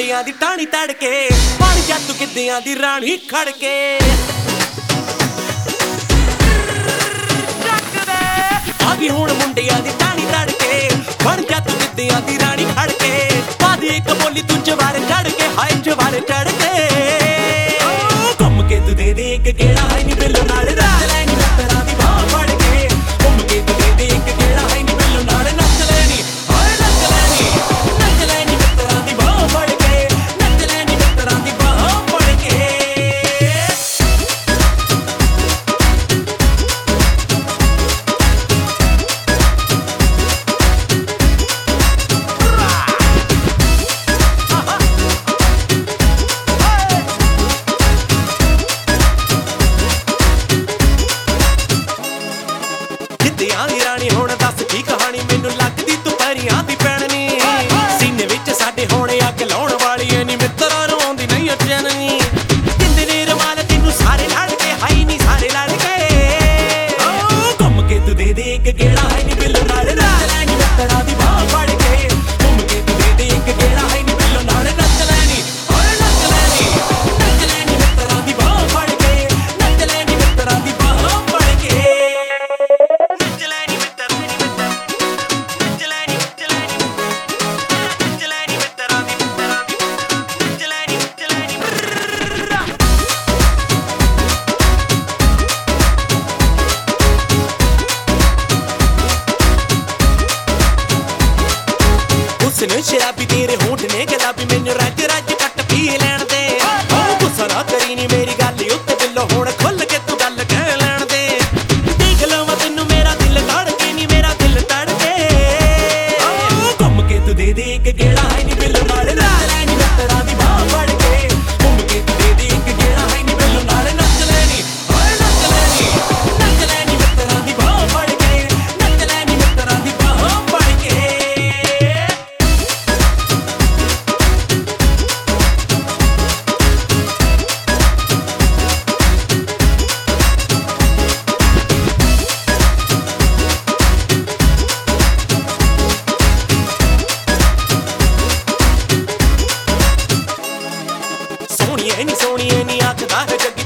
ਮੁੰਡਿਆਂ ਦੀ ਟਾਣੀ ਤੜਕੇ ਬਣ ਜਾ ਤੂੰ ਗਿੱਧਿਆਂ ਦੀ ਰਾਣੀ ਖੜ ਕੇ ਆਗੀ ਹੁਣ ਮੁੰਡਿਆਂ ਦੀ ਟਾਣੀ ਤੜਕੇ ਬਣ ਜਾ ਤੂੰ ਗਿੱਧਿਆਂ ਦੀ ਰਾਣੀ ਖੜ ਕੇ ਬਾਦੀ ਇੱਕ ਬੋਲੀ ਤੂੰ ਜਵਾਰ ਚੜ ਕੇ ਹਾਏ ਜਵਾਰ ਚੜ ਕੇ ਘੁੰਮ ਕੇ ਤੂੰ ਦੇ ਦੇ ਇੱਕ ਗੇੜਾ ਹੈ ਨੀ ਬਿੱਲੋ ਨਾਲ ਨੱਚ ਲੈ ਨੀ ਮਿੱਤਰਾਂ ਦੀ ਬਾਹ ਫੜ ਕੇ ਘੁੰਮ ਕੇ ਤੂੰ ਦੇ ਦੇ ਇੱਕ ਗੇੜਾ ਹੈ ਨੀ ਬਿੱਲੋ ਨਾਲ ਨੱਚ ਲੈ ਨੀ ਹਾਏ ਨੱਚ ਲੈ ਨੀ ਮਿੱਤਰਾਂ ਦੀ ਬਾਹ ਫੜ ਕੇ ਨੱਚ ਲੈ ਨੀ ਮਿੱਤਰਾਂ ਦੀ ਬਾਹ ਫੜ ਕੇ ਗਿੱਧਿਆਂ ਦੀ ਰਾਣੀ ਹੁਣ ਦੱਸ ਕੀ ਕਹਾਣੀ ਮੈਨੂੰ ਲੱਗਦੀ ਤੂੰ ਪੈਰੀਆਂ ਦੀ ਪੈਣਨੀ ਸੀਨੇ ਵਿੱਚ ਸਾਡੇ ਹੁਣ ਅੱਗ ਲਾਉਣ ਵਾਲੀ ਐ ਨੀ ਮਿੱਤਰਾਂ ਨੂੰ ਆਉਂਦੀ ਨਹੀਂ ਅਚਨਨੀ ਜਿੰਦੇ ਨੇ ਰਵਾਲ ਤੈਨੂੰ ਸਾਰੇ ਲੜ ਕੇ ਹਾਈ ਨੀ ਸਾਰੇ ਲੜ ਕੇ ਘੁੰਮ ਕੇ ਤੂੰ ਦੇ ਦੇ ਇੱਕ ਗੇੜਾ ਹੈ ਨੀ ਬਿੱਲੋ ਨਾਲ ਨੱਚ ਲੈ ਨੀ ਮਿੱਤਰਾਂ ਦੀ ਬਾਹ ਫੜ ਕੇ ਘੁੰਮ ਕੇ ਤੂੰ ਦੇ ਦੇ ਇੱਕ ਗੇੜਾ ਹੈ ਨੀ ਬਿੱਲੋ ਨਾਲ ਨੱਚ ਲੈ ਨੀ ਓਏ ਨੱਚ ਲੈ ਨੀ ਮਿੱਤਰਾਂ ਦੀ ਬਾਹ ਫੜ ਕੇ ਨੱਚ ਲੈ ਨੀ ਮਿੱਤਰਾਂ ਦੀ ਬਾਹ ਫੜ ਕੇ ਉਸਨੇ ਸ਼ਰਾਬੀ ਤੇਰੇ ਹੋਂਠ ਨੇ ਗੁਲਾਬੀ ਮੈਨੂੰ ਰੱਜ ਰੱਜ ਕੱਟ ਪੀ ਲੈਣ ਦੇ ਗੁੱਸਾ ਨਾ ਕਰੀ ਨੀ ਮੇਰੀ ਗੱਲ ਉੱਤੇ ਬਿੱਲੋ ਹੁਣ ਖੁੱਲ ਕੇ ਤੂੰ ਗੱਲ ਕਹਿ ਲੈਣ ਦੇ ਦੇਖ ਲਵਾਂ ਤੈਨੂੰ ਮੇਰਾ ਦਿਲ ਧੜਕੇ ਨੀ ਮੇਰਾ ਦਿਲ ਧੜਕੇ ਘੁੰਮ ਕੇ ਤੂੰ ਦੇ ਦੇ ਇੱਕ ਗੇੜਾ ਹੈ ਨੀ ਬਿੱਲੋ ਨਾਲ ਨੱਚ ਲੈ ਨੀ ਮਿੱਤਰਾਂ ਦੀ ਬਾਹ ਫੜ ਕੇ ਘੁੰਮ ਕੇ ਤੂੰ ਦੇ ਦੇ ਇੱਕ ਗੇੜਾ ਹੈ ਨੀ ਬਿੱਲੋ ਨਾਲ ਨੱਚ ਲੈ ਨੀ ਓਏ ਨੱਚ ਲੈ ਨੀ ਮਿੱਤਰਾਂ ਦੀ ਬਾਹ ਫੜ ਕੇ ਨੱਚ ਲੈ ਨੀ ਮਿੱਤਰਾਂ ਦੀ ਬਾਹ ਫੜ ਕੇ ਸੋਹਣੀਏ ਨੀ ਆਖਦਾ ਹੈ ਜੱਗੀ